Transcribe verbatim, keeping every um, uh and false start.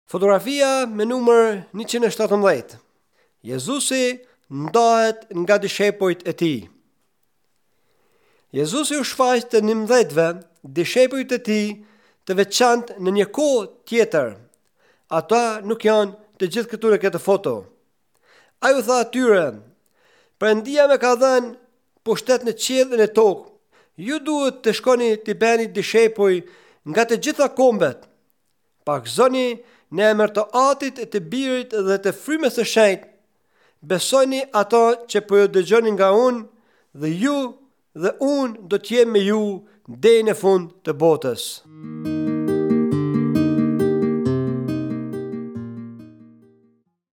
Fotografia me numër njëqind e shtatëmbëdhjetë. Jezusi ndahet nga dishepujt e tij. Jezusi u shfaq të njëmbëdhjetëve dishepujt e tij të veçantë në një kohë tjetër. Ata nuk janë të gjithë këtu në këtë foto. Ai u tha atyre: "Perëndia më ka dhënë pushtet në qiell dhe në tokë. Ju duhet të shkoni të bëni dishepuj nga të gjitha kombet. Pakzoni në emër të Atit e të Birit dhe të Frymës së Shenjtë. Besoni ato që po ju dëgjoni nga unë, dhe ju dhe unë do të jem me ju deri në fund të botës."